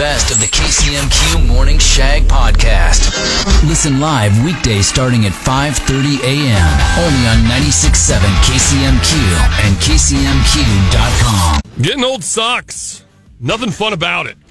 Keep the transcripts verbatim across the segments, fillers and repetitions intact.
best of the K C M Q Morning Shag podcast. Listen live weekdays starting at five thirty a.m. only on ninety-six point seven K C M Q and K C M Q dot com. Getting old sucks. Nothing fun about it.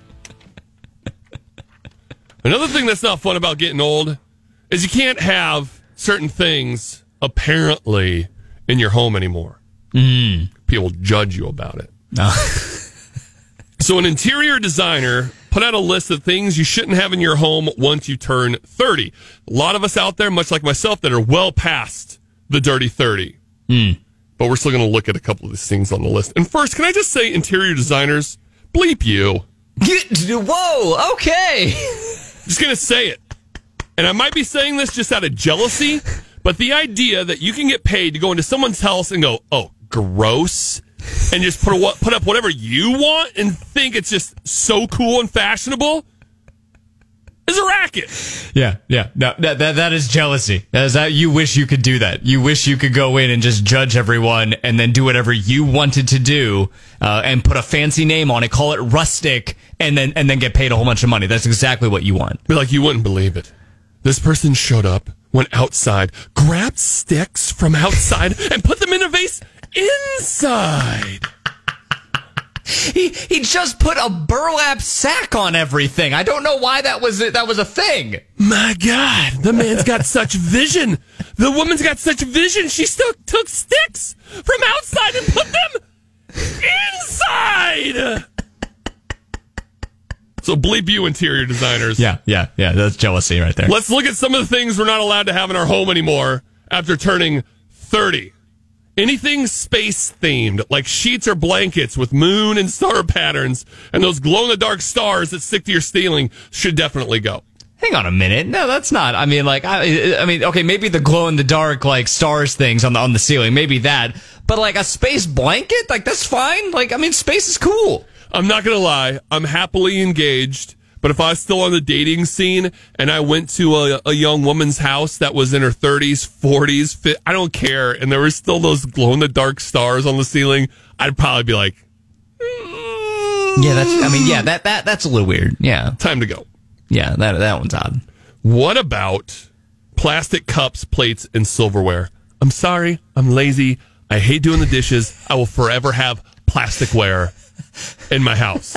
Another thing that's not fun about getting old is you can't have certain things apparently in your home anymore. Mm. People judge you about it. No. So an interior designer put out a list of things you shouldn't have in your home once you turn thirty. A lot of us out there, much like myself, that are well past the dirty thirty. Mm. But we're still going to look at a couple of these things on the list. And first, can I just say, interior designers, bleep you. Whoa, okay. Just going to say it. And I might be saying this just out of jealousy, but the idea that you can get paid to go into someone's house and go, oh, gross, and just put a, put up whatever you want and think it's just so cool and fashionable is a racket. Yeah, yeah. No, that, that that is jealousy. That is that you wish you could do that. You wish you could go in and just judge everyone and then do whatever you wanted to do uh, and put a fancy name on it, call it rustic, and then and then get paid a whole bunch of money. That's exactly what you want. Be like, you wouldn't believe it. This person showed up, went outside, grabbed sticks from outside, and put them in a vase inside. He he just put a burlap sack on everything. I don't know why that was that was a thing. My God, the man's got such vision. The woman's got such vision. She still took sticks from outside and put them inside. So bleep you, interior designers. Yeah, yeah, yeah. That's jealousy right there. Let's look at some of the things we're not allowed to have in our home anymore after turning thirty. Anything space-themed, like sheets or blankets with moon and star patterns, and those glow-in-the-dark stars that stick to your ceiling should definitely go. Hang on a minute. No, that's not. I mean, like, I, I mean, okay, maybe the glow-in-the-dark, like, stars things on the on the ceiling, maybe that. But, like, a space blanket? Like, that's fine. Like, I mean, space is cool. I'm not going to lie. I'm happily engaged. But if I was still on the dating scene and I went to a, a young woman's house that was in her thirties, forties, fit, I don't care, and there were still those glow-in-the-dark stars on the ceiling, I'd probably be like, mm, yeah, that's, I mean, yeah, that, that that's a little weird. Yeah. Time to go. Yeah, that that one's odd. What about plastic cups, plates, and silverware? I'm sorry. I'm lazy. I hate doing the dishes. I will forever have plasticware in my house.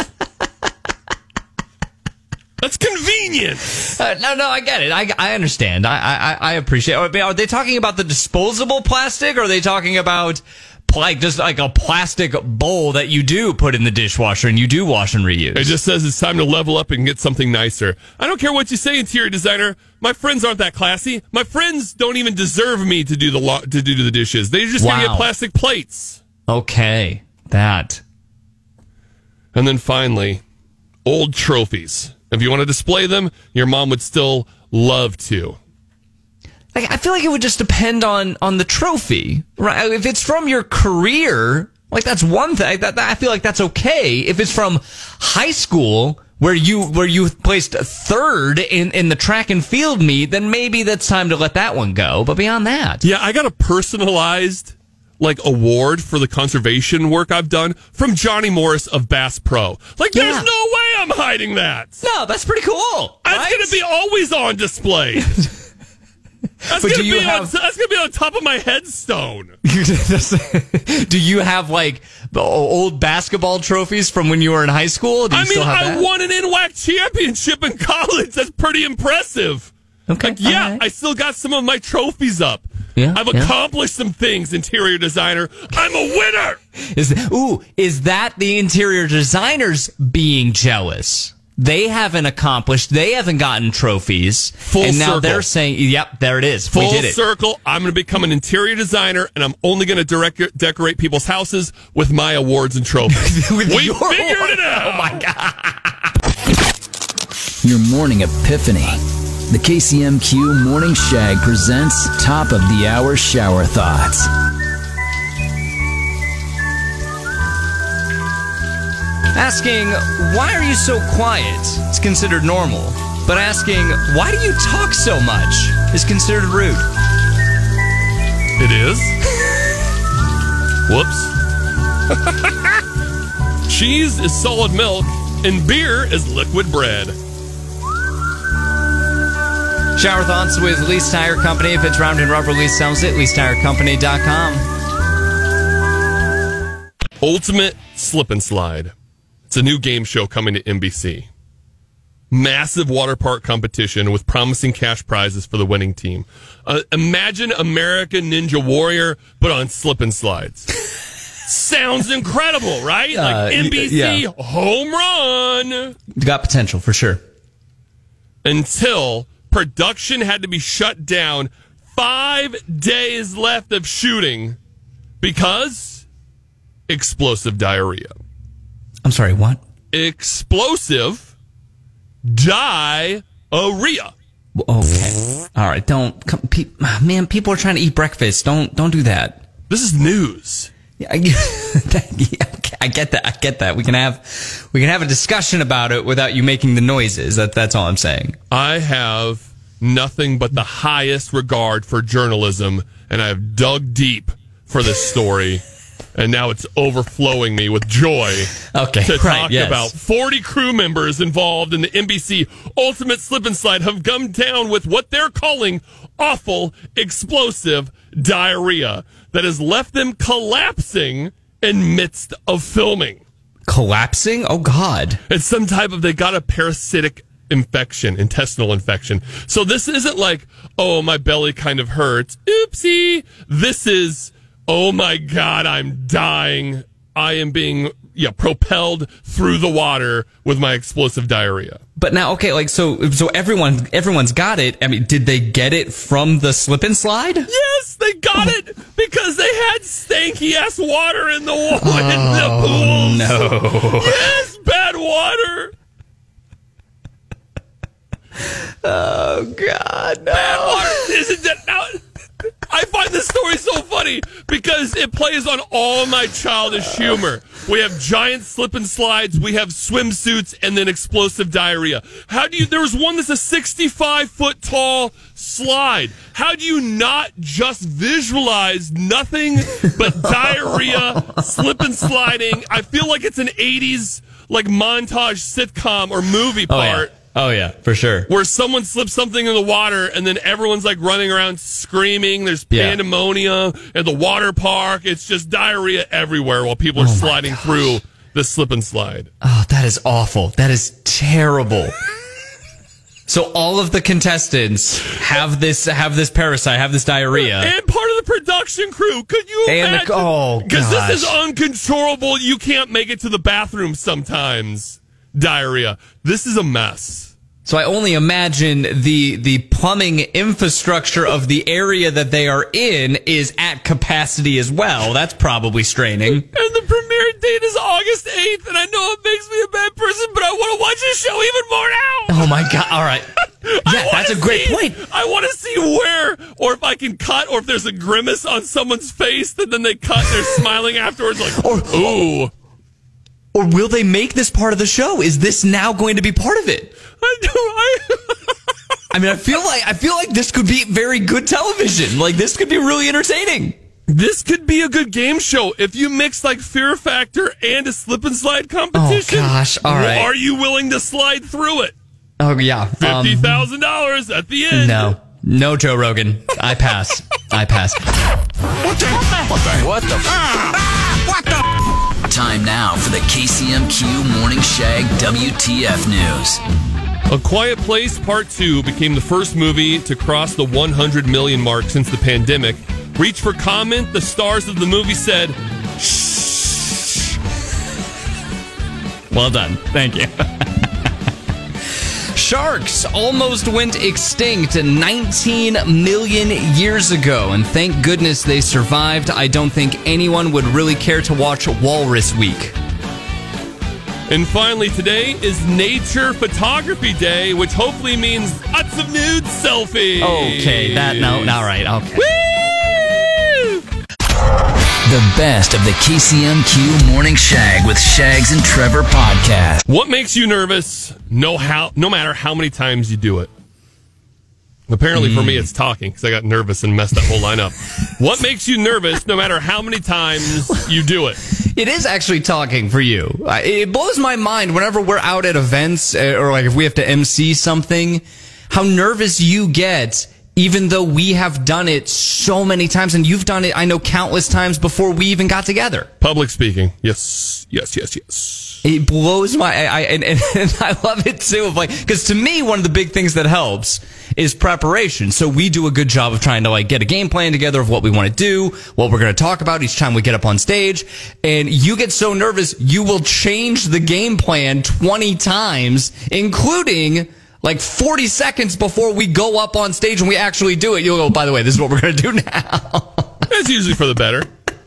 That's convenient. Uh, no, no, I get it. I, I understand. I, I, I appreciate it. Are they talking about the disposable plastic, or are they talking about like just like a plastic bowl that you do put in the dishwasher and you do wash and reuse? It just says it's time to level up and get something nicer. I don't care what you say, interior designer. My friends aren't that classy. My friends don't even deserve me to do the lo- to do the dishes. They just wow. gonna get plastic plates. Okay, that. And then finally, old trophies. If you want to display them, your mom would still love to. Like, I feel like it would just depend on, on the trophy, right? If it's from your career, like that's one thing. That, that I feel like that's okay. If it's from high school, where you where you placed third in, in the track and field meet, then maybe that's time to let that one go. But beyond that, yeah, I got a personalized like award for the conservation work I've done from Johnny Morris of Bass Pro. Like, there's yeah. no way I'm hiding that. No, that's pretty cool. That's right? going to be always on display. That's going to be have... on, that's going to be on top of my headstone. Do you have like old basketball trophies from when you were in high school? Do you I mean, still have I that? won an N W A C championship in college. That's pretty impressive. Okay. Like, yeah, right. I still got some of my trophies up. Yeah, I've yeah. accomplished some things, interior designer. I'm a winner. Is ooh, is that the interior designers being jealous? They haven't accomplished. They haven't gotten trophies. Full and now circle. They're saying, "Yep, there it is. Full we did it." circle. I'm going to become an interior designer, and I'm only going to direct decorate people's houses with my awards and trophies. we figured award. it out. Oh my god! Your morning epiphany. The K C M Q Morning Shag presents Top of the Hour Shower Thoughts. Asking, why are you so quiet is considered normal. But asking, why do you talk so much is considered rude. It is? Whoops. Cheese is solid milk, and beer is liquid bread. Shower thoughts with Lease Tire Company. If it's round and rubber, Lease sells it. lease tire company dot com. Ultimate Slip and Slide. It's a new game show coming to N B C. Massive water park competition with promising cash prizes for the winning team. Uh, imagine American Ninja Warrior, but on slip and slides. Sounds incredible, right? Like Uh, N B C yeah. home run. Got potential for sure. Until production had to be shut down. Five days left of shooting because explosive diarrhea. I'm sorry, what? Explosive diarrhea. Okay. All right, don't come, pe- man, people are trying to eat breakfast. Don't don't do that. This is news. Yeah, I, I get that. I get that. We can have we can have a discussion about it without you making the noises. That that's all I'm saying. I have nothing but the highest regard for journalism, and I have dug deep for this story, and now it's overflowing me with joy Okay, to right, talk yes. about forty crew members involved in the N B C Ultimate Slip and Slide have come down with what they're calling awful explosive diarrhea that has left them collapsing in midst of filming. Collapsing? Oh God! It's some type of, they got a parasitic infection, intestinal infection. So this isn't like, oh, my belly kind of hurts. Oopsie. This is, oh my God, I'm dying. I am being yeah propelled through the water with my explosive diarrhea. But now, okay, like so, so everyone, everyone's got it. I mean, did they get it from the slip and slide? Yes, they got Oh. it because they had stanky ass water in the wa- Oh, in the pools. no. Yes, bad water. Oh God, no. Bad water. Isn't that now? I find this story so funny because it plays on all my childish humor. We have giant slip and slides, we have swimsuits, and then explosive diarrhea. How do you, there was one that's a sixty-five foot tall slide. How do you not just visualize nothing but diarrhea, slip and sliding? I feel like it's an eighties like montage sitcom or movie Oh part. yeah. Oh yeah, for sure. Where someone slips something in the water and then everyone's like running around screaming. There's Yeah. pandemonium at the water park. It's just diarrhea everywhere while people are Oh my sliding gosh. through the slip and slide. Oh, that is awful. That is terrible. So all of the contestants have this have this parasite, have this diarrhea. And part of the production crew. Could you And the- imagine? oh, Because this is gosh. uncontrollable. You can't make it to the bathroom sometimes. Diarrhea. This is a mess. So I only imagine the the plumbing infrastructure of the area that they are in is at capacity as well. That's probably straining. And the premiere date is August eighth, and I know it makes me a bad person, but I want to watch this show even more now. Oh my God. All right. I Yeah, that's a wanna great see- point. I want to see where, or if I can cut, or if there's a grimace on someone's face that then they cut and they're smiling afterwards like, Or- ooh. Or will they make this part of the show? Is this now going to be part of it? I do, I, I mean, I feel like I feel like this could be very good television. Like this could be really entertaining. this could be a good game show if you mix like Fear Factor and a slip and slide competition. Oh, gosh, all right. Are you willing to slide through it? Oh yeah. Fifty thousand dollars at the end. No. No, Joe Rogan. I pass. I pass. What the? What the? What the? Ah, what the? Time now for the K C M Q Morning Shag W T F News. A Quiet Place Part two became the first movie to cross the one hundred million mark since the pandemic. Reach for comment, the stars of the movie said, shh. Well done. Thank you. Sharks almost went extinct nineteen million years ago, and thank goodness they survived. I don't think anyone would really care to watch Walrus Week. And finally, today is Nature Photography Day, which hopefully means lots of nude selfies. Okay, that, no, all right, okay. Woo! The best of the K C M Q Morning Shag with Shags and Trevor podcast. What makes you nervous? No how, no matter how many times you do it. Apparently, Mm. for me, it's talking because I got nervous and messed that whole line up. What makes you nervous? No matter how many times you do it. It is actually talking for you. I- It blows my mind whenever we're out at events uh, or like if we have to M C something, how nervous you get, even though we have done it so many times, and you've done it, I know, countless times before we even got together. Public speaking. Yes, yes, yes, yes. It blows my, I, I and, and, and I love it too. Of like, because to me, one of the big things that helps is preparation. So we do a good job of trying to like get a game plan together of what we want to do, what we're going to talk about each time we get up on stage. And you get so nervous, you will change the game plan twenty times, including like forty seconds before we go up on stage and we actually do it. You'll go, by the way, this is what we're going to do now. It's usually for the better.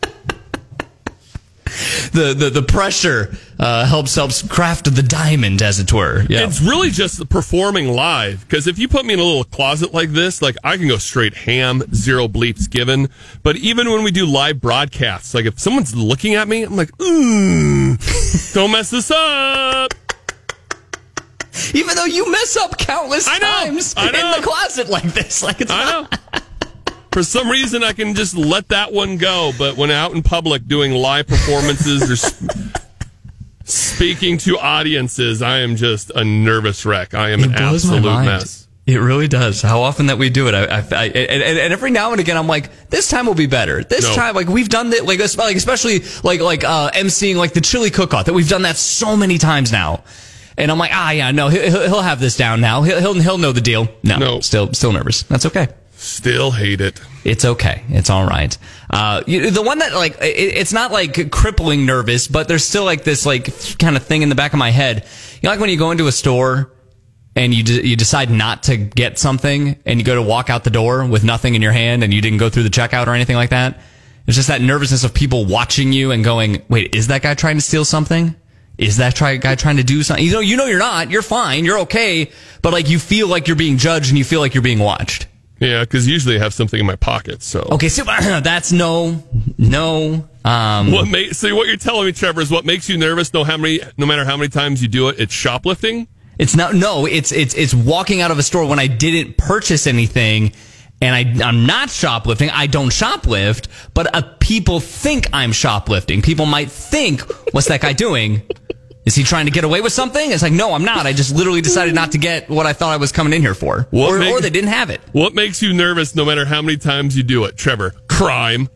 The, the the pressure uh, helps helps craft the diamond, as it were. Yeah. It's really just the performing live. Because if you put me in a little closet like this, like I can go straight ham, zero bleeps given. But even when we do live broadcasts, like if someone's looking at me, I'm like, mm, don't mess this up. Even though you mess up countless I know, times I know. in the closet like this, like it's I know. For some reason, I can just let that one go. But when out in public doing live performances or sp- speaking to audiences, I am just a nervous wreck. I am It an blows my absolute mind. mess. It really does. How often that we do it, I, I, I and, and every now and again, I'm like, this time will be better. This No. time, like we've done that, like, es- like especially like like uh, emceeing like the chili cook-off that we've done that so many times now. And I'm like, ah, yeah, no, he'll, he'll have this down now. He'll, he'll he'll know the deal. No, No. still still nervous. That's okay. Still hate it. It's okay. It's all right. Uh, you, the one that like it, it's not like crippling nervous, but there's still like this like kind of thing in the back of my head. You know, like when you go into a store and you de- you decide not to get something and you go to walk out the door with nothing in your hand and you didn't go through the checkout or anything like that. It's just that nervousness of people watching you and going, "Wait, is that guy trying to steal something? Is that try- guy trying to do something?" You know, you know you're not. You're fine. You're okay. But like you feel like you're being judged and you feel like you're being watched. Yeah, because usually I have something in my pocket. So Okay, so that's no, no. Um, what ma- see what you're telling me, Trevor, is what makes you nervous. No, how many, no matter how many times you do it, it's shoplifting. it's not. No, it's it's it's walking out of a store when I didn't purchase anything, and I I'm not shoplifting. I don't shoplift, but uh, people think I'm shoplifting. People might think, "What's that guy doing? Is he trying to get away with something?" It's like, no, I'm not. I just literally decided not to get what I thought I was coming in here for, What or, make- or they didn't have it. What makes you nervous, no matter how many times you do it, Trevor? Crime.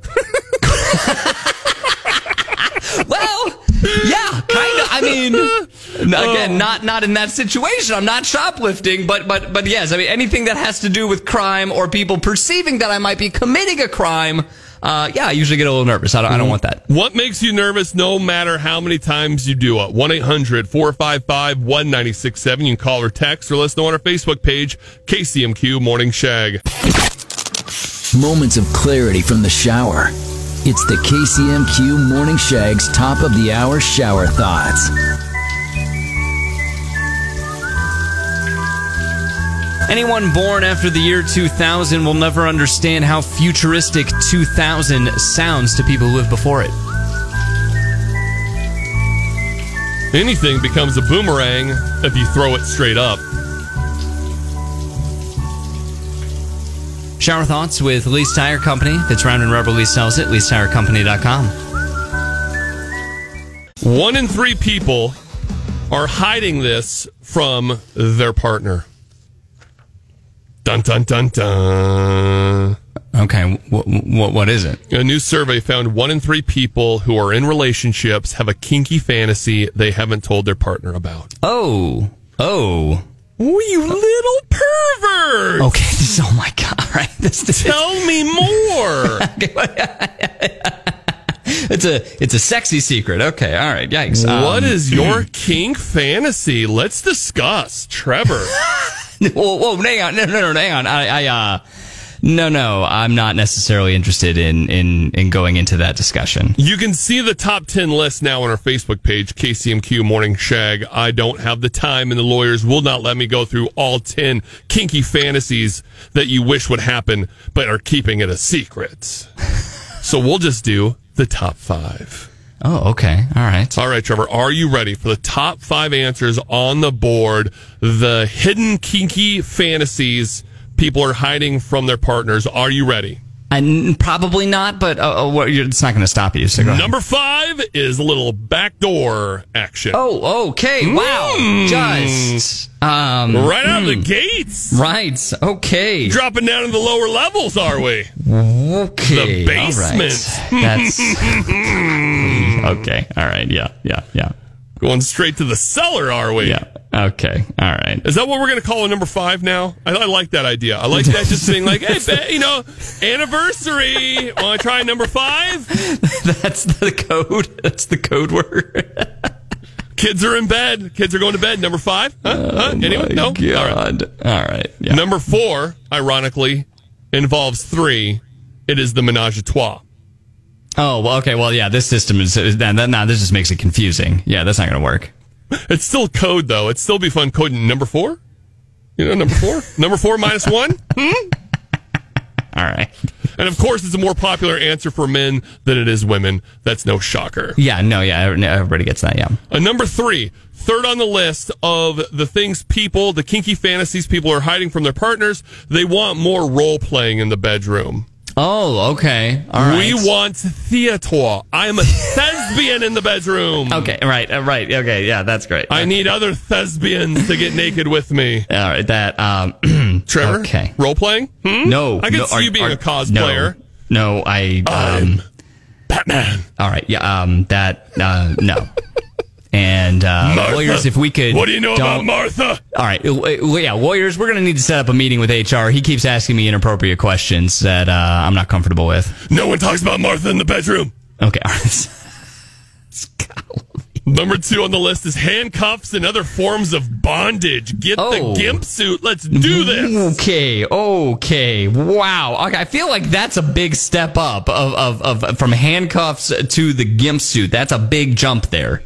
Well, yeah, kind of. I mean, again, not not in that situation. I'm not shoplifting, but but but yes, I mean anything that has to do with crime or people perceiving that I might be committing a crime. Uh, yeah, I usually get a little nervous. I don't, I don't want that. What makes you nervous, no matter how many times you do it? one eight hundred four five five one nine six seven. You can call or text or let us know on our Facebook page, K C M Q Morning Shag. Moments of clarity from the shower. It's the K C M Q Morning Shag's top of the hour shower thoughts. Anyone born after the year two thousand will never understand how futuristic two thousand sounds to people who lived before it. Anything becomes a boomerang if you throw it straight up. Shower thoughts with Lease Tire Company. That's Round and Rubber Lease sells it. lease tire company dot com. One in three people are hiding this from their partner. Dun, dun, dun, dun. Okay, what what what is it? A new survey found one in three people who are in relationships have a kinky fantasy they haven't told their partner about. Oh, oh. Oh, you little pervert! Okay, this, oh my God! All right, this, this Tell me more. it's a it's a sexy secret. Okay, all right, yikes. What Um, is your kink fantasy? Let's discuss, Trevor. Whoa, whoa, hang on, no, no, no, hang on. I, I, uh, no, no, I'm not necessarily interested in, in, in going into that discussion. You can see the top ten list now on our Facebook page, K C M Q Morning Shag. I don't have the time, and the lawyers will not let me go through all ten kinky fantasies that you wish would happen, but are keeping it a secret. So we'll just do the top five. Oh, okay, all right. All right, Trevor, are you ready for the top five answers on the board? The hidden kinky fantasies people are hiding from their partners. Are you ready? And probably not, but uh, uh, it's not going to stop you. So go ahead. Number five is a little backdoor action. Oh, okay. Mm. Wow. Just um, right out mm. of the gates. Right. Okay. Dropping down in the lower levels, are we? Okay. The basement. All right. That's okay. All right. Yeah. Yeah. Yeah. Going straight to the cellar, are we? Yeah. Okay. All right. Is that what we're going to call a number five now? I, I like that idea. I like that just being like, hey, ba- you know, anniversary. Want to try number five? That's the code. That's the code word. Kids are in bed. Kids are going to bed. Number five? Huh? Oh huh? Anyone? No? God. All right. All right. Yeah. Number four, ironically, involves three. It is the menage a trois. Oh, well, okay. Well, yeah, this system is, is that, that, nah, this just makes it confusing. Yeah, that's not going to work. It's still code, though. It'd still be fun coding number four. You know, number four? Number four minus one? Hmm? All right. And, of course, it's a more popular answer for men than it is women. That's no shocker. Yeah, no, yeah, everybody gets that, yeah. Uh, number three, third on the list of the things people, the kinky fantasies people are hiding from their partners, they want more role-playing in the bedroom. Oh, okay. All right. We want theater. I'm a thespian in the bedroom. Okay, right, uh, right. Okay, yeah, that's great. I need other thespians to get naked with me. All right, that, um, Trevor? Okay. Role playing? Hmm? No. I can no, see are, you being are, a cosplayer. No, no I, um, I'm Batman. All right, yeah, um, that, uh, no. And, uh, Martha, lawyers, if we could. What do you know about don't- Martha? All right, uh, yeah, lawyers, we're going to need to set up a meeting with H R. He keeps asking me inappropriate questions that, uh, I'm not comfortable with. No one talks about Martha in the bedroom. Okay, all right. Number two on the list is handcuffs and other forms of bondage. Get Oh. the gimp suit. Let's do this. Okay, okay, wow. Okay, I feel like that's a big step up of, of, of from handcuffs to the gimp suit. That's a big jump there.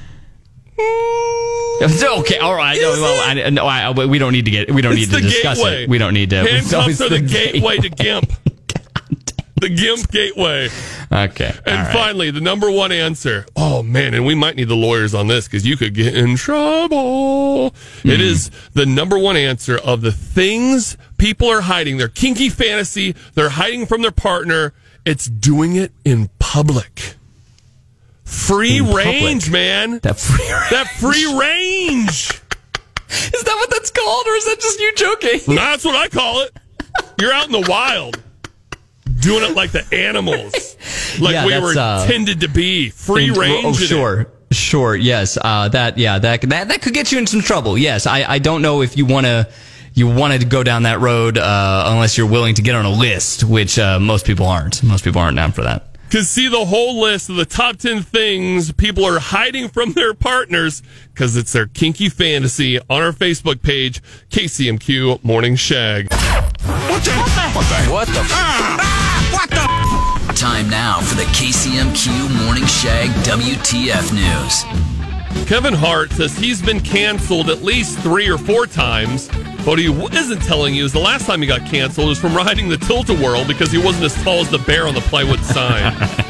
Okay, all right. No, well, I, no, I, we don't need to get. We don't It's need to the discuss gateway. it. We don't need to. Handcuffs are the gateway to gateway. gimp. The gimp gateway. Okay, And all right. finally, the number one answer. Oh, man, and we might need the lawyers on this because you could get in trouble. Mm. It is the number one answer of the things people are hiding. Their kinky fantasy, they're hiding from their partner. It's doing it in public. Free In range, public. man. That free range. That free range. Is that what that's called, or is that just you joking? That's what I call it. You're out in the wild. Doing it like the animals. Like Yeah, we that's, were uh, tended to be. Free And- range. Oh, in it. sure. Sure, yes. Uh, that, yeah, that, that, that could get you in some trouble. Yes, I, I don't know if you want to, you wanted to go down that road, uh, unless you're willing to get on a list, which, uh, most people aren't. Most people aren't down for that. Because see the whole list of the top ten things people are hiding from their partners because it's their kinky fantasy on our Facebook page, K C M Q Morning Shag. What the? What the? What the? Ah, what the? Time now for the K C M Q Morning Shag W T F News. Kevin Hart says he's been canceled at least three or four times. What he isn't telling you is the last time he got canceled was from riding the Tilt-A-Whirl because he wasn't as tall as the bear on the plywood sign.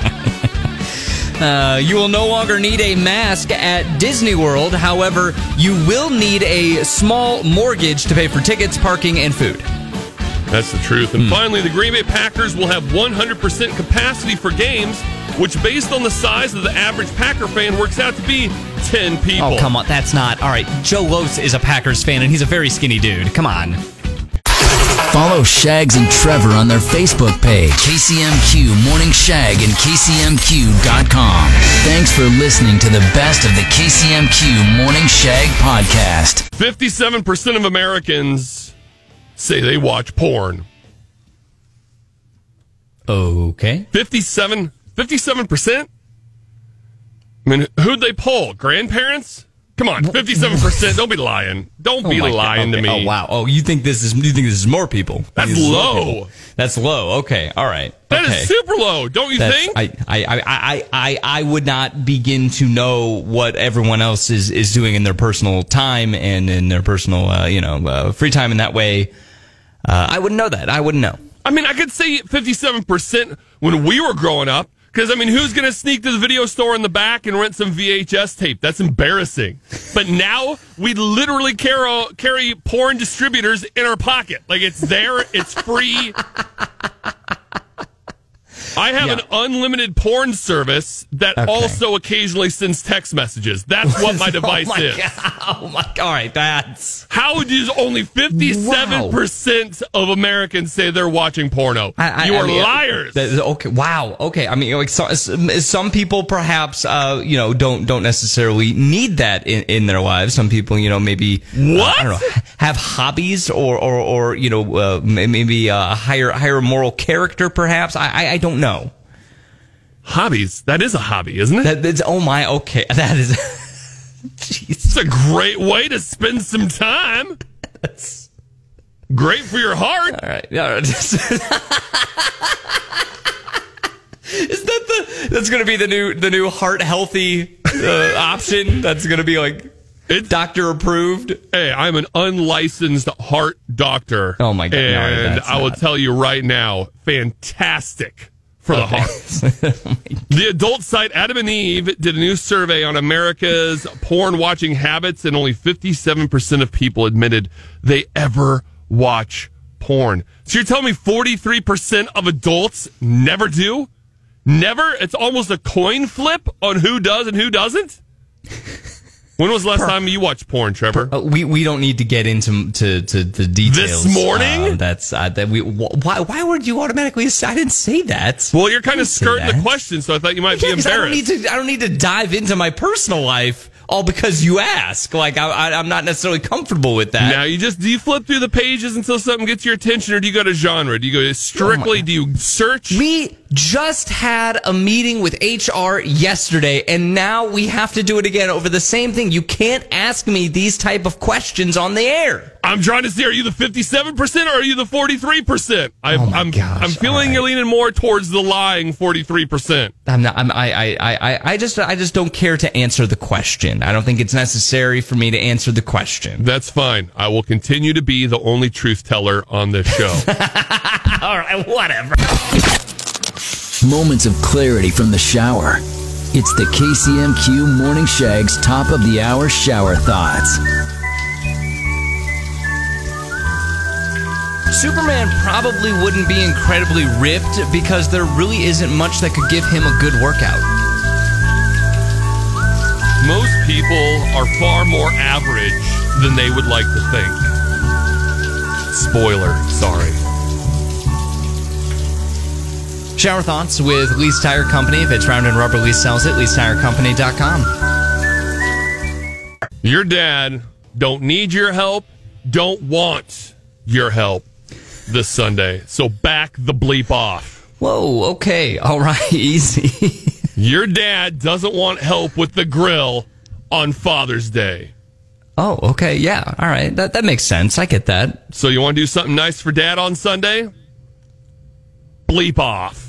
Uh, you will no longer need a mask at Disney World. However, you will need a small mortgage to pay for tickets, parking, and food. That's the truth. And finally, the Green Bay Packers will have one hundred percent capacity for games, which based on the size of the average Packer fan works out to be ten people. Oh, come on. That's not. All right. Joe Lose is a Packers fan, and he's a very skinny dude. Come on. Follow Shags and Trevor on their Facebook page, K C M Q Morning Shag and K C M Q dot com. Thanks for listening to the best of the K C M Q Morning Shag podcast. fifty-seven percent of Americans say they watch porn. Okay. fifty-seven, fifty-seven percent? I mean, who'd they poll? Grandparents? Come on, fifty-seven percent. Don't be lying. Don't be Oh my lying God. to Okay. me. Oh wow. Oh, you think this is you think this is more people? That's This is more low. people. That's low. Okay. All right. That okay. is super low, don't you That's, think? I, I, I, I, I, I would not begin to know what everyone else is, is doing in their personal time and in their personal, uh, you know, uh, free time in that way. Uh, I wouldn't know that. I wouldn't know. I mean, I could say fifty-seven percent when we were growing up. Because, I mean, who's going to sneak to the video store in the back and rent some V H S tape? That's embarrassing. But now we literally carry, carry porn distributors in our pocket. Like, it's there. It's free. I have Yeah. an unlimited porn service that Okay. also occasionally sends text messages. That's what my device oh my is. God. Oh my God. All right, that's. How does only fifty-seven percent of Americans say they're watching porno? I, I, you I are mean, liars. that is- okay. Wow. Okay. I mean, like so, some people perhaps, uh, you know, don't don't necessarily need that in, in their lives. Some people, you know, maybe uh, What? I don't know, have hobbies or or, or you know, uh, maybe a higher higher moral character. Perhaps I I, I don't know. Hobbies. That is a hobby, isn't it? That, that's oh my. Okay. That is. Jeez. It's a great way to spend some time. That's great for your heart. all right. All right. Is that the? That's going to be the new the new heart healthy uh, option. That's going to be like It's, doctor approved. hey, I'm an unlicensed heart doctor. Oh, my God. No, And that's I will not- tell you right now, fantastic for the Okay. heart. The adult site Adam and Eve did a new survey on America's porn watching habits, and only fifty-seven percent of people admitted they ever watch porn. So you're telling me forty-three percent of adults never do? Never? It's almost a coin flip on who does and who doesn't? When was the last time you watched porn, Trevor? Uh, we we don't need to get into to, to the details. This morning? Uh, that's uh, that we. Wh- why why would you automatically? I didn't say that. Well, you're kind I of didn't say skirting the that. question, so I thought you might Yeah, be 'cause I don't embarrassed. need to. I don't need to dive into my personal life all because you ask. Like I, I I'm not necessarily comfortable with that. Now, you just, do you flip through the pages until something gets your attention, or do you go to genre? Do you go strictly, do you search? We just had a meeting with H R yesterday, and now we have to do it again over the same thing. You can't ask me these type of questions on the air. I'm trying to see, are you the fifty-seven percent or are you the forty-three percent? I'm, Oh my I'm, gosh, I'm feeling all right. you're leaning more towards the lying forty-three percent. I'm not. I'm, I, I. I. I just. I just don't care to answer the question. I don't think it's necessary for me to answer the question. That's fine. I will continue to be the only truth teller on this show. All right. Whatever. Moments of clarity from the shower. It's the K C M Q Morning Shag's top of the hour shower thoughts. Superman probably wouldn't be incredibly ripped because there really isn't much that could give him a good workout. Most people are far more average than they would like to think. Spoiler, sorry. Shower thoughts with Lease Tire Company. If it's round and rubber, Lease sells it. lease tire company dot com. Your dad don't need your help, don't want your help this Sunday. So back the bleep off. Whoa. Okay. All right. Easy. Your dad doesn't want help with the grill on Father's Day. Oh. Okay. Yeah. All right. That that makes sense. I get that. So you want to do something nice for dad on Sunday? Bleep off.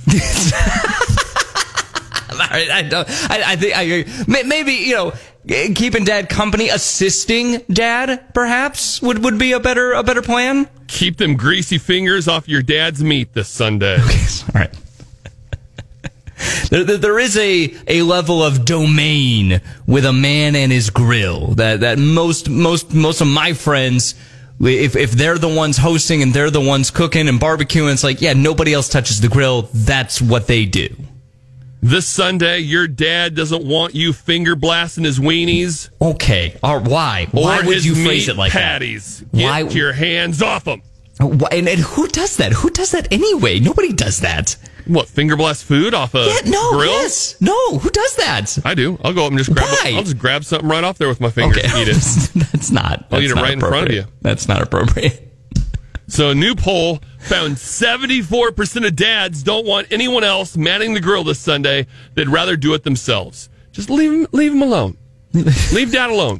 All right, I don't. I, I think I may- maybe you know keeping dad company, assisting dad, perhaps would, would be a better a better plan. Keep them greasy fingers off your dad's meat this Sunday. All right. There, there, there is a, a level of domain with a man and his grill that, that most most most of my friends, if if they're the ones hosting and they're the ones cooking and barbecuing, it's like, yeah, nobody else touches the grill. That's what they do. This Sunday, your dad doesn't want you finger blasting his weenies Okay. Or why? Why or would his you meat phrase it like patties. that? Get Why? your hands off them. Why- And, and who does that? Who does that anyway? Nobody does that. What, finger blast food off a Yeah, no, grill? yes. No, who does that? I do. I'll go up and just grab Why? it. I'll just grab something right off there with my fingers and eat it. That's not. I'll eat that's it not right in front of appropriate. you. That's not appropriate. So a new poll found seventy-four percent of dads don't want anyone else manning the grill this Sunday. They'd rather do it themselves. Just leave him, leave him alone. Leave dad alone.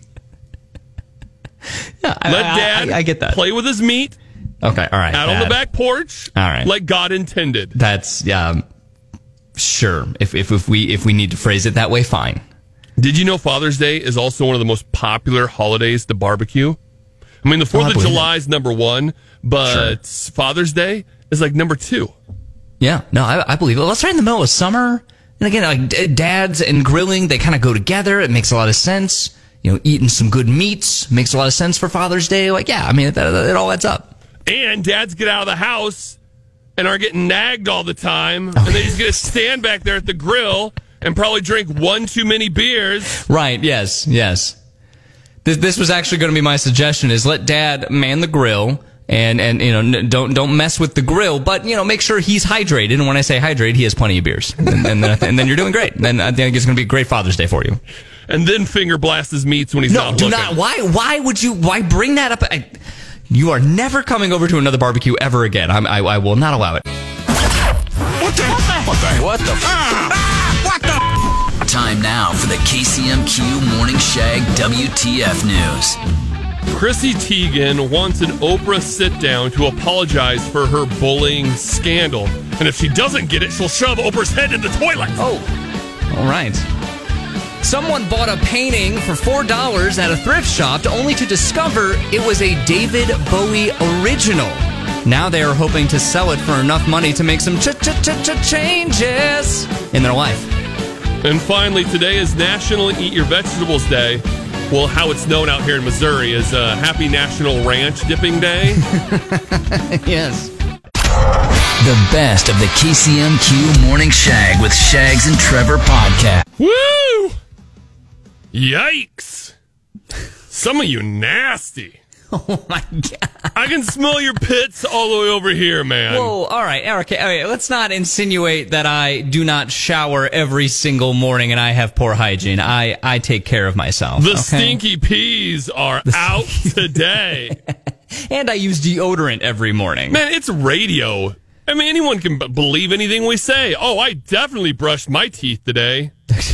Yeah, I, Let I- dad I, I get that. play with his meat Okay, all right. out on the Dad. back porch All right. like God intended. That's um, sure. If, if if we if we need to phrase it that way, fine. Did you know Father's Day is also one of the most popular holidays to barbecue? I mean, the fourth Oh, I of believe July is number one, but Father's Day is like number two. Yeah, no, I, I believe it. Well, it's right in the middle of summer, and again, like d- dads and grilling, they kind of go together. It makes a lot of sense. You know, eating some good meats makes a lot of sense for Father's Day. Like, yeah, I mean, it, it all adds up. And dads get out of the house and are getting nagged all the time, and they just get to stand back there at the grill and probably drink one too many beers. Right, yes, yes. This, this was actually going to be my suggestion, is let Dad man the grill, and, and you know, don't don't mess with the grill, but, you know, make sure he's hydrated, and when I say hydrated, he has plenty of beers. And, and, then, and then you're doing great. Then I think it's going to be a great Father's Day for you. And then finger blast his meats when he's no, not do looking. not. Why, why would you, why bring that up? I, you are never coming over to another barbecue ever again. I'm, I, I will not allow it. What the? What the? What the? Ah, what the? Time now for the K C M Q Morning Shag W T F News. Chrissy Teigen wants an Oprah sit-down to apologize for her bullying scandal. And if she doesn't get it, she'll shove Oprah's head in the toilet. Oh, all right. Someone bought a painting for four dollars at a thrift shop only to discover it was a David Bowie original. Now they are hoping to sell it for enough money to make some ch-ch-ch-changes in their life. And finally, today is National Eat Your Vegetables Day. Well, how it's known out here in Missouri is uh, Happy National Ranch Dipping Day. Yes. The best of the K C M Q Morning Shag with Shags and Trevor podcast. Woo! Yikes! Some of you nasty. Oh my God. I can smell your pits all the way over here, man. Whoa, all right, Eric, all right, let's not insinuate that I do not shower every single morning and I have poor hygiene. I, I take care of myself. The okay? stinky peas are out today. And I use deodorant every morning. Man, it's radio. I mean, anyone can b- believe anything we say. Oh, I definitely brushed my teeth today.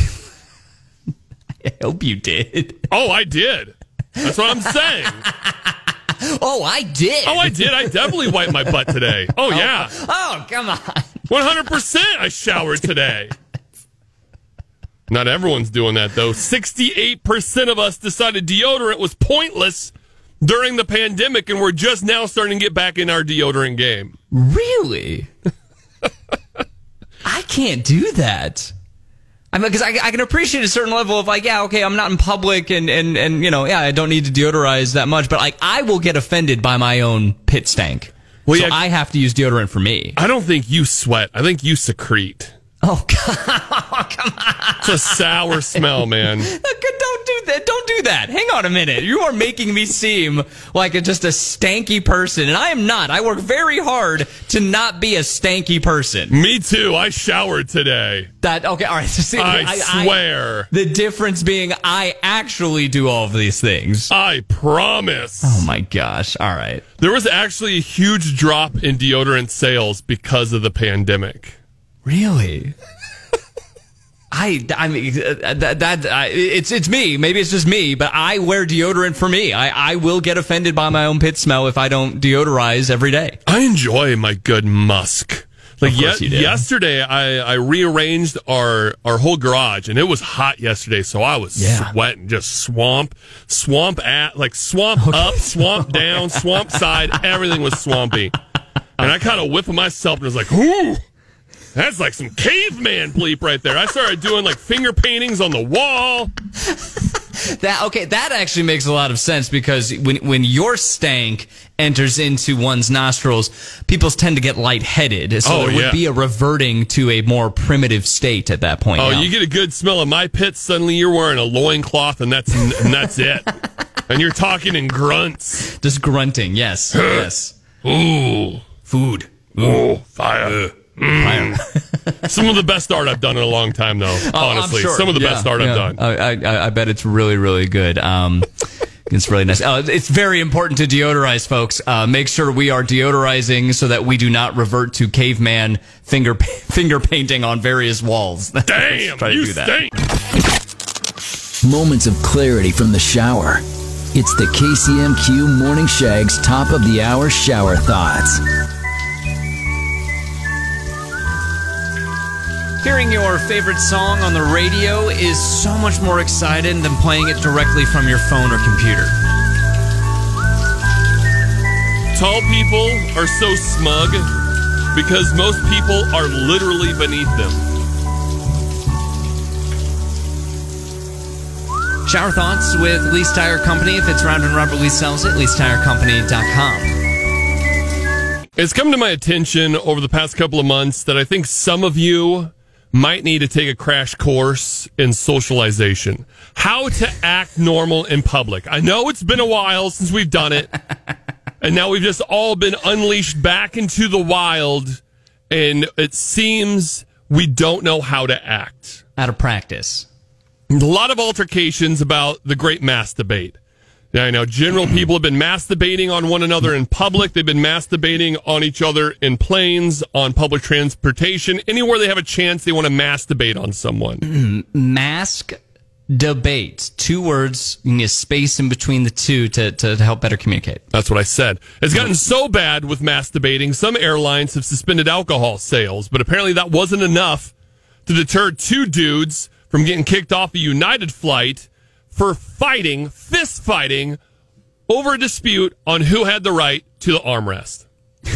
I hope you did. Oh, I did. That's what I'm saying. Oh, I did. Oh, I did. I definitely wiped my butt today. Oh, yeah. Oh, come on. one hundred percent I showered today. Not everyone's doing that, though. sixty-eight percent of us decided deodorant was pointless during the pandemic, and we're just now starting to get back in our deodorant game. Really? I can't do that. I mean, because I, I can appreciate a certain level of like, yeah, okay, I'm not in public and, and, and, you know, yeah, I don't need to deodorize that much, but like, I will get offended by my own pit stank. Well, so yeah, I have to use deodorant for me. I don't think you sweat. I think you secrete. Oh, God. Oh, come on. It's a sour smell, man. Don't do that. Don't do that. Hang on a minute. You are making me seem like a, just a stanky person, and I am not. I work very hard to not be a stanky person. Me too. I showered today. That okay? All right. So see, I, I swear. I, the difference being, I actually do all of these things. I promise. Oh my gosh! All right. There was actually a huge drop in deodorant sales because of the pandemic. Really? I, I mean, uh, that, that uh, it's it's me. Maybe it's just me, but I wear deodorant for me. I, I will get offended by my own pit smell if I don't deodorize every day. I enjoy my good musk. Like ye- yesterday, I, I rearranged our, our whole garage, and it was hot yesterday, so I was yeah. sweating, just swamp, swamp at, like swamp okay. up, swamp down, swamp side. Everything was swampy, and I kind of whipped myself and was like, "Ooh." That's like some caveman bleep right there. I started doing like finger paintings on the wall. That okay, that actually makes a lot of sense because when when your stank enters into one's nostrils, people tend to get lightheaded. So oh, it would yeah. be a reverting to a more primitive state at that point. Oh, now. You get a good smell of my pits, suddenly you're wearing a loincloth and that's and that's it. And you're talking in grunts. Just grunting, yes. yes. Ooh. Food. Ooh, fire. Mm. Some of the best art I've done in a long time, though. Oh, honestly, sure. some of the yeah, best art yeah. I've done. I, I, I bet it's really, really good. Um, it's really nice. Uh, it's very important to deodorize, folks. Uh, make sure we are deodorizing so that we do not revert to caveman finger finger painting on various walls. Damn, try to you do that. stink. Moments of clarity from the shower. It's the K C M Q Morning Shag's top of the hour shower thoughts. Hearing your favorite song on the radio is so much more exciting than playing it directly from your phone or computer. Tall people are so smug because most people are literally beneath them. Shower thoughts with Lease Tire Company. If it's round and rubber, Lease sells it. lease tire company dot com. It's come to my attention over the past couple of months that I think some of you might need to take a crash course in socialization. How to act normal in public. I know it's been a while since we've done it, and now we've just all been unleashed back into the wild, and it seems we don't know how to act. Out of practice. A lot of altercations about the great mass debate. Now, I know general people have been masturbating on one another in public. They've been masturbating on each other in planes, on public transportation. Anywhere they have a chance, they want to masturbate on someone. Mask debate. Two words. You need a space in between the two to, to, to help better communicate. That's what I said. It's gotten so bad with masturbating, some airlines have suspended alcohol sales, but apparently that wasn't enough to deter two dudes from getting kicked off a United flight for fighting, fist fighting, over a dispute on who had the right to the armrest.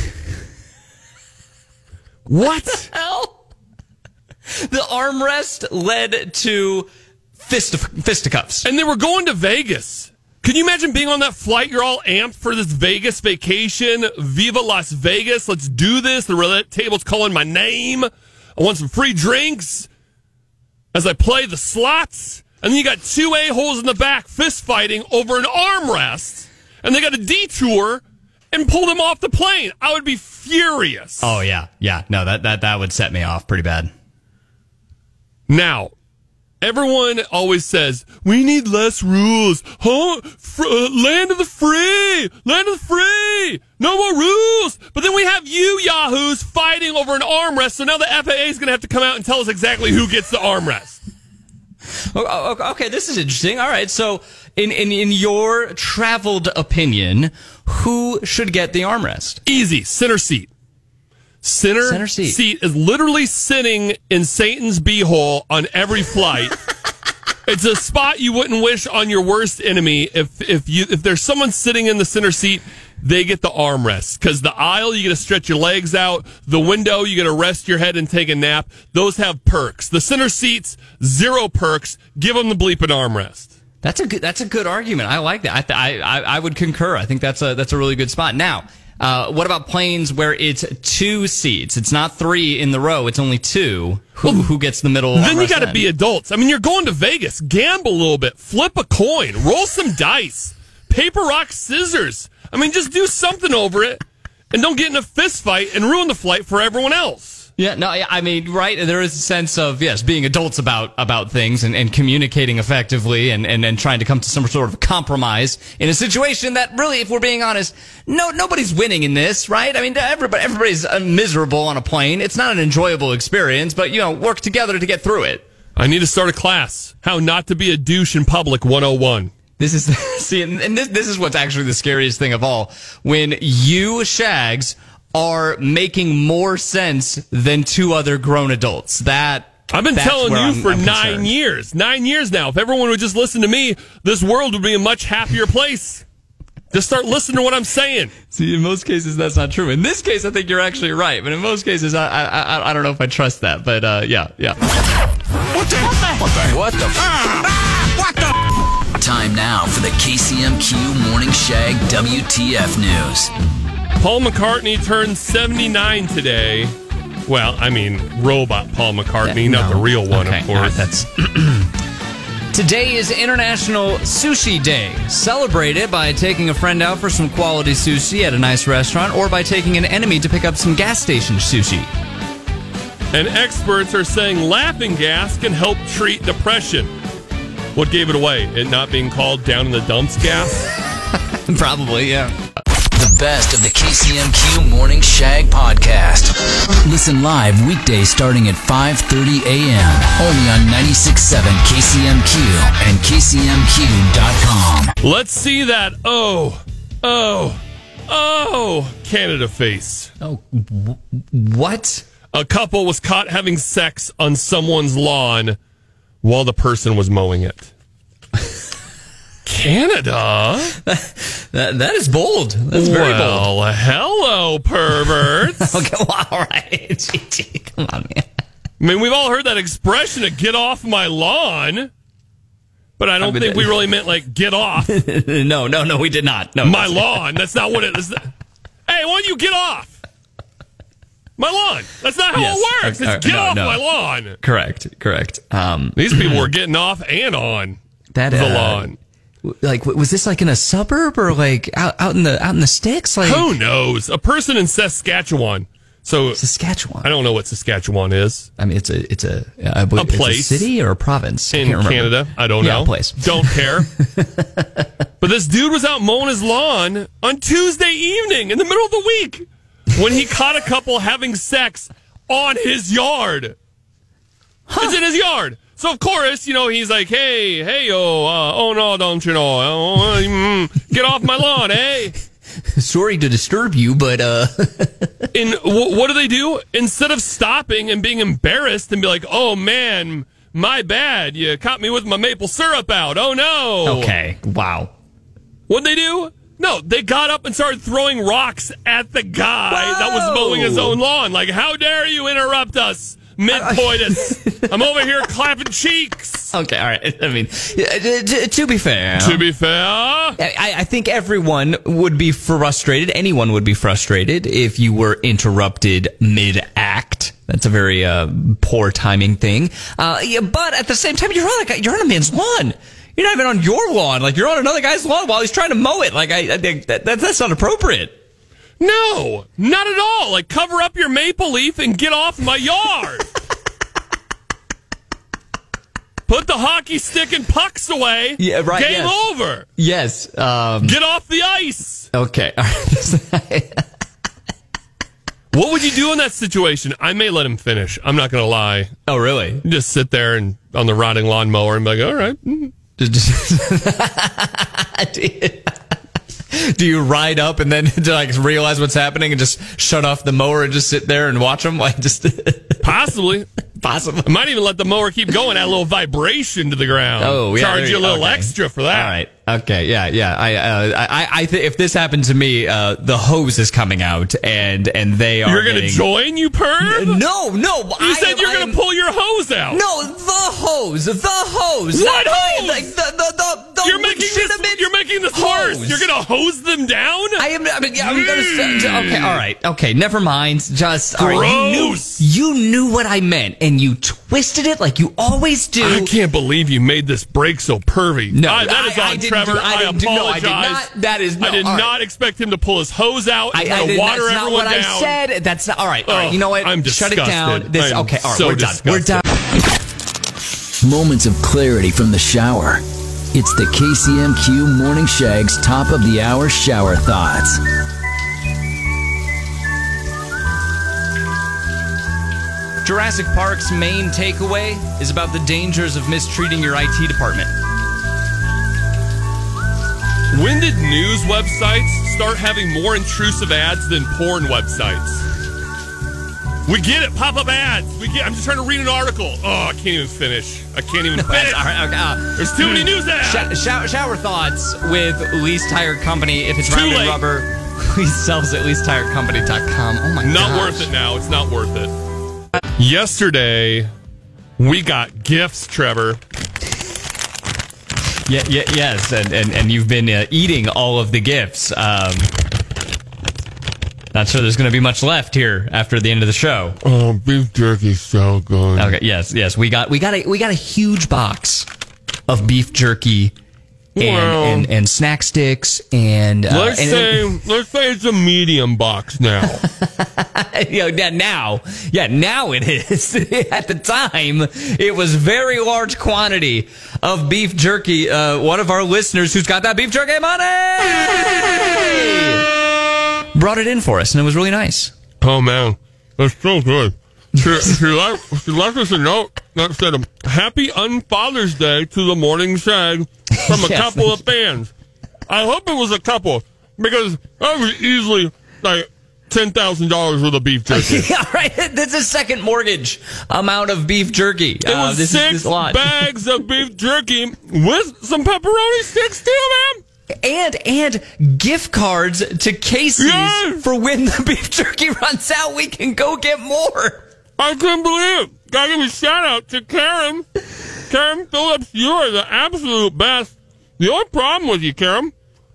What the hell? The armrest led to fist fisticuffs. And they were going to Vegas. Can you imagine being on that flight? You're all amped for this Vegas vacation. Viva Las Vegas. Let's do this. The roulette table's calling my name. I want some free drinks as I play the slots. And then you got two a-holes in the back fist fighting over an armrest, and they got a detour and pull them off the plane. I would be furious. Oh, yeah. Yeah. No, that, that, that would set me off pretty bad. Now, everyone always says, we need less rules. Huh? Fr- uh, land of the free. Land of the free. No more rules. But then we have you yahoos fighting over an armrest, so now the F A A is going to have to come out and tell us exactly who gets the armrest. Okay, this is interesting. All right, so in, in, in your traveled opinion, who should get the armrest? Easy, center seat. Center, center seat. seat is literally sitting in Satan's beehole on every flight. It's a spot you wouldn't wish on your worst enemy. If if you if there's someone sitting in the center seat, they get the armrest. Because the aisle, you get to stretch your legs out. The window, you get to rest your head and take a nap. Those have perks. The center seats, zero perks. Give them the bleeping armrest. That's a good. That's a good argument. I like that. I th- I, I would concur. I think that's a that's a really good spot. Now, uh, what about planes where it's two seats? It's not three in the row. It's only two. Who, well, who gets the middle? Then you got to be adults. I mean, you're going to Vegas. Gamble a little bit. Flip a coin. Roll some dice. Paper, rock, scissors. I mean, just do something over it, and don't get in a fist fight and ruin the flight for everyone else. Yeah, no, I mean, right, there is a sense of, yes, being adults about about things and, and communicating effectively and, and, and trying to come to some sort of compromise in a situation that really, if we're being honest, no nobody's winning in this, right? I mean, everybody everybody's miserable on a plane. It's not an enjoyable experience, but, you know, work together to get through it. I need to start a class. How not to be a douche in public one oh one. This is, see, and this, this is what's actually the scariest thing of all. When you, Shags, are making more sense than two other grown adults. That I've been telling you I'm, for I'm nine concerned. years. Nine years now. If everyone would just listen to me, this world would be a much happier place. Just start listening to what I'm saying. See, in most cases, that's not true. In this case, I think you're actually right. But in most cases, I I, I, I don't know if I trust that. But uh, yeah, yeah. What the? What the? What the? Ah, what the? Time now for the K C M Q Morning Shag W T F News. Paul McCartney turned seventy-nine today. Well, I mean, robot Paul McCartney, Yeah, not no. the real one, Okay, of course. yeah, that's Today is International Sushi Day, celebrated by taking a friend out for some quality sushi at a nice restaurant or by taking an enemy to pick up some gas station sushi. And experts are saying laughing gas can help treat depression. What gave it away? It not being called down in the dumps gas? Probably, yeah. The best of the K C M Q Morning Shag podcast. Listen live weekdays starting at five thirty a.m. only on ninety-six point seven K C M Q and K C M Q dot com. Let's see that. Oh, oh, oh, Canada face. Oh, w- what? A couple was caught having sex on someone's lawn while the person was mowing it. Canada? That, that is bold. That's very bold. Well, hello, perverts. Okay, well, all right. G G, come on, man. I mean, we've all heard that expression of get off my lawn, but I don't I mean, think we really meant like get off no, no, no, we did not. No, my lawn. That's not what it is. Hey, why don't you get off? my lawn. That's not how Yes. it works. Uh, It's get no, off no. my lawn. Correct, correct. Um, These people were getting off and on that the uh, lawn. Like, was this like in a suburb or like out, out in the out in the sticks? Like Who knows? A person in Saskatchewan. So Saskatchewan. I don't know what Saskatchewan is. I mean, it's a it's a I believe A place. it's a city or a province I In can't remember. Canada. I don't Yeah, know. a place. Don't care. But this dude was out mowing his lawn on Tuesday evening in the middle of the week when he caught a couple having sex on his yard. Huh. It's in his yard. So, of course, you know, he's like, hey, hey, yo, uh, oh, no, don't you know, uh, mm, get off my lawn, eh? Sorry to disturb you, but uh, And w- what do they do? Instead of stopping and being embarrassed and be like, oh, man, my bad, you caught me with my maple syrup out, oh, no. okay, wow. What'd they do? No, they got up and started throwing rocks at the guy Whoa. that was mowing his own lawn. Like, how dare you interrupt us mid-coitus? I'm over here clapping cheeks. Okay, all right. I mean, uh, to, to be fair, To be fair, I, I think everyone would be frustrated. Anyone would be frustrated if you were interrupted mid-act. That's a very uh, poor timing thing. Uh, yeah, but at the same time, you're on like, you're on a man's lawn. You're not even on your lawn. Like, you're on another guy's lawn while he's trying to mow it. Like, I, I think that, that that's not appropriate. no, not at all. Like, cover up your maple leaf and get off my yard. Put the hockey stick and pucks away. Yeah, right, Game yes. over. Yes. Um, Get off the ice. okay. All right. What would you do in that situation? I may let him finish. I'm not going to lie. Oh, really? Just sit there and on the rotting lawnmower and be like, all right. mm. Just- just- do, you, do you ride up and then to like realize what's happening and just shut off the mower and just sit there and watch them? Like, just Possibly. possible. I might even let the mower keep going, add a little vibration to the ground. Oh, yeah. Charge there you a little okay. extra for that. All right. Okay. Yeah. Yeah. I. Uh, I. I. Th- if this happened to me, uh, the hose is coming out, and and they are. You're going to getting... join, you perv? No. No. You I said am, you're I going am... to pull your hose out. No, the hose. The hose. What I- hose? Like the the the. the You're making this. legitimate You're making this hose. worse. You're going to hose them down. I am. I mean, yeah, I'm gonna. Say, okay. All right. Okay. Never mind. Just. All right. Gross. You knew. You knew what I meant, and you twisted it like you always do. I can't believe you made this break so pervy. No, I, that is I- on I didn't Trevor. do- I I, didn't do- no, I apologize. did not. That is- no, I did all right. not expect him to pull his hose out and I, I kinda did, water that's not everyone what down. I said. That's not all right. All right. Oh, You know what? I'm Shut it down. disgusted. This. I am Okay. All right. so we're done. We're done. Moments of clarity from the shower. It's the K C M Q Morning Shag's top of the hour shower thoughts. Jurassic Park's main takeaway is about the dangers of mistreating your I T department. When did news websites start having more intrusive ads than porn websites? We get it, pop-up ads. We get. I'm just trying to read an article. Oh, I can't even finish. I can't even finish. All right, okay, uh, There's too many news ads. Sh- shower, shower thoughts with Lease Tire Company. If it's Too round and late. rubber, please sells at lease tire company dot com. Oh my god. Not worth it now. It's not worth it. Yesterday, we got gifts, Trevor. Yeah, yeah, yes, and, and, and you've been uh, eating all of the gifts. Um, not sure there's going to be much left here after the end of the show. Oh, beef jerky's so good. Okay, yes, yes, we got we got a we got a huge box of beef jerky and Wow. and, and snack sticks and uh, Let's and, say let's say it's a medium box now. you know, yeah, now, yeah, now it is. At the time, it was very large quantity of beef jerky. Uh, one of our listeners who's got that beef jerky money brought it in for us, and it was really nice. Oh man, that's so good. She, she, left, she left us a note that said, "Happy Unfather's Day to the Morning Shag from a Yes, couple of thank fans." I hope it was a couple because that was easily like ten thousand dollars worth of beef jerky. Yeah, right. This is second mortgage amount of beef jerky. It was this six is this lot. bags of beef jerky with some pepperoni sticks too, man. And and gift cards to Casey's Yes! for when the beef jerky runs out, we can go get more. I couldn't believe it. Gotta give a shout out to Karen. Karen Phillips, you are the absolute best. The only problem with you, Karen,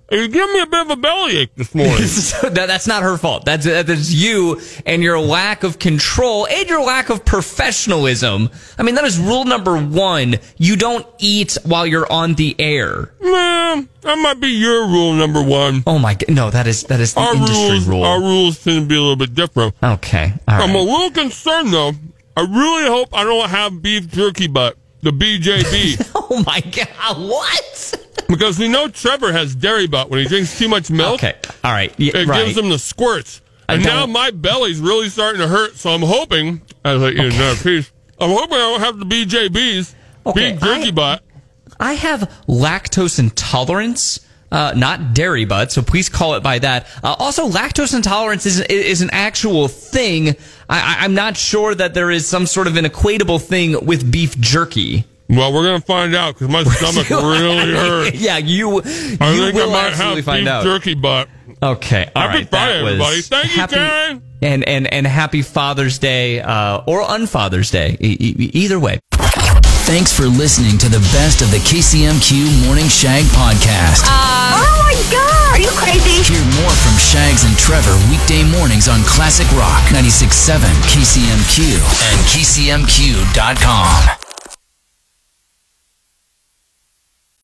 You give me a bit of a bellyache this morning. So that, that's not her fault. That's, that's you and your lack of control and your lack of professionalism. I mean, that is rule number one. You don't eat while you're on the air. Man, that might be your rule number one. Oh my god! No, that is that is the Our industry rules, rule. our rules tend to be a little bit different. Okay, all right. I'm a little concerned though. I really hope I don't have beef jerky butt, the B J B. Oh my god! What? Because we know Trevor has dairy butt when he drinks too much milk. Okay, all right. Yeah, It right. gives him the squirts. I And now don't- my belly's really starting to hurt, so I'm hoping, as I eat Okay. another piece, I'm hoping I don't have the B J Bs, Okay, beef jerky I- butt. I have lactose intolerance, uh, not dairy butt, so please call it by that. Uh, also, lactose intolerance is is an actual thing. I, I, I'm not sure that there is some sort of an equatable thing with beef jerky. Well, we're going to find out because my stomach really hurts. Yeah, you, I you think I will might absolutely have find beef out. jerky butt. Okay, all Happy right. Friday, that was everybody. Thank you, happy, Karen. And, and, and happy Father's Day, uh, or Unfather's Day. E- e- either way. Thanks for listening to the best of the K C M Q Morning Shag podcast. Uh, oh my God, are you crazy? Hear more from Shags and Trevor weekday mornings on Classic Rock ninety-six point seven K C M Q and K C M Q dot com.